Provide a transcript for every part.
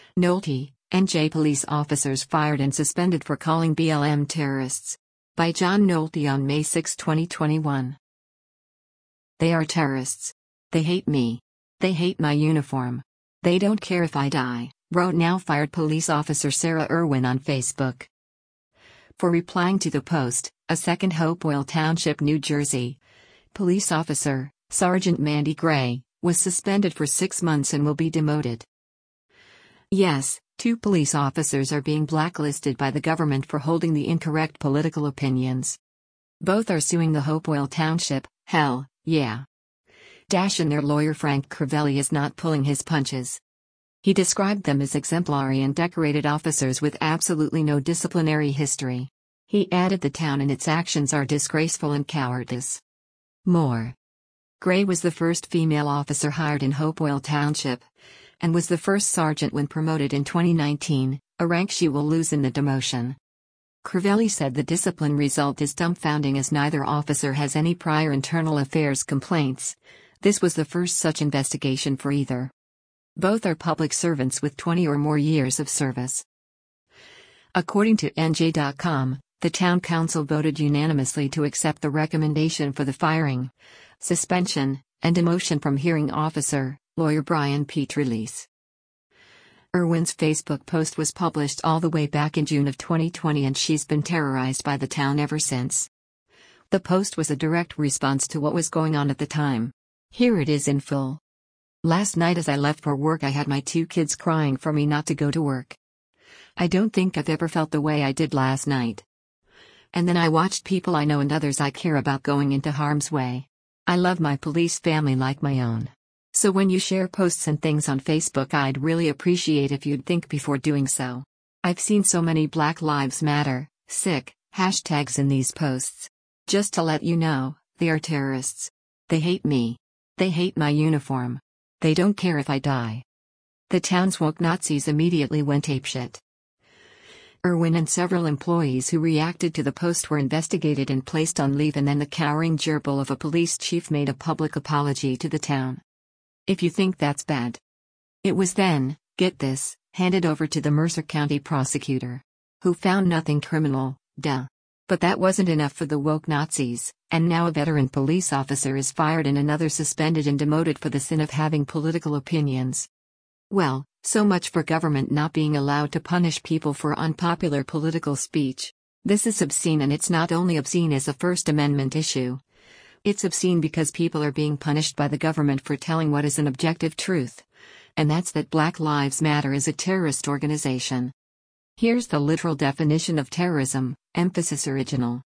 Nolte, NJ police officers fired and suspended for calling BLM terrorists. By John Nolte on May 6, 2021. They are terrorists. They hate me. They hate my uniform. They don't care if I die, wrote now fired police officer Sarah Irwin on Facebook. For replying to the post, a second Hopewell Township, New Jersey police officer, Sergeant Mandy Gray, was suspended for 6 months and will be demoted. Yes, 2 police officers are being blacklisted by the government for holding the incorrect political opinions. Both are suing the Hopewell Township, hell, yeah. And their lawyer Frank Crivelli is not pulling his punches. He described them as exemplary and decorated officers with absolutely no disciplinary history. He added the town and its actions are disgraceful and cowardice. More. Gray was the first female officer hired in Hopewell Township, and was the first sergeant when promoted in 2019, a rank she will lose in the demotion. Crivelli said the discipline result is dumbfounding as neither officer has any prior internal affairs complaints. This was the first such investigation for either. Both are public servants with 20 or more years of service. According to NJ.com, the town council voted unanimously to accept the recommendation for the firing, suspension, and demotion from hearing officer, lawyer Brian Petrelise. Irwin's Facebook post was published all the way back in June of 2020 and she's been terrorized by the town ever since. The post was a direct response to what was going on at the time. Here it is in full. Last night as I left for work I had my 2 kids crying for me not to go to work. I don't think I've ever felt the way I did last night. And then I watched people I know and others I care about going into harm's way. I love my police family like my own. So when you share posts and things on Facebook I'd really appreciate if you'd think before doing so. I've seen so many Black Lives Matter, sick, hashtags in these posts. Just to let you know, they are terrorists. They hate me. They hate my uniform. They don't care if I die. The town's woke Nazis immediately went apeshit. Irwin and several employees who reacted to the post were investigated and placed on leave, and then the cowering gerbil of a police chief made a public apology to the town. If you think that's bad. It was then, get this, handed over to the Mercer County prosecutor. Who found nothing criminal, duh. But that wasn't enough for the woke Nazis, and now a veteran police officer is fired and another suspended and demoted for the sin of having political opinions. Well, so much for government not being allowed to punish people for unpopular political speech. This is obscene, and it's not only obscene as a First Amendment issue. It's obscene because people are being punished by the government for telling what is an objective truth. And that's that Black Lives Matter is a terrorist organization. Here's the literal definition of terrorism, emphasis original.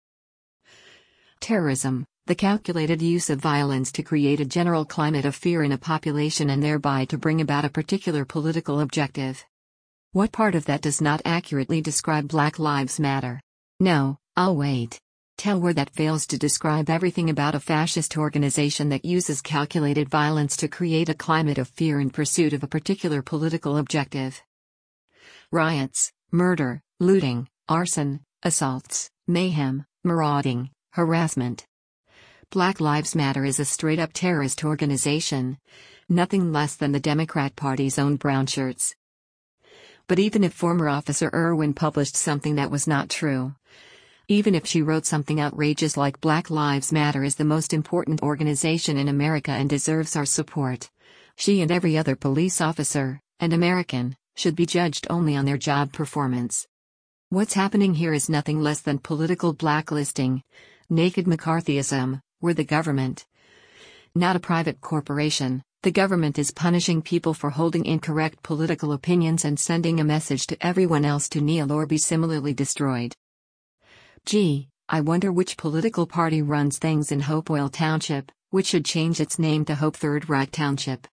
Terrorism, the calculated use of violence to create a general climate of fear in a population and thereby to bring about a particular political objective. What part of that does not accurately describe Black Lives Matter? No, I'll wait. Tell where that fails to describe everything about a fascist organization that uses calculated violence to create a climate of fear in pursuit of a particular political objective. Riots, murder, looting, arson, assaults, mayhem, marauding, harassment. Black Lives Matter is a straight-up terrorist organization, nothing less than the Democrat Party's own brown shirts. But even if former Officer Irwin published something that was not true, even if she wrote something outrageous like Black Lives Matter is the most important organization in America and deserves our support, she and every other police officer, and American, should be judged only on their job performance. What's happening here is nothing less than political blacklisting, naked McCarthyism, where the government, not a private corporation, the government is punishing people for holding incorrect political opinions and sending a message to everyone else to kneel or be similarly destroyed. Gee, I wonder which political party runs things in Hopewell Township, which should change its name to Hope Third Reich Township.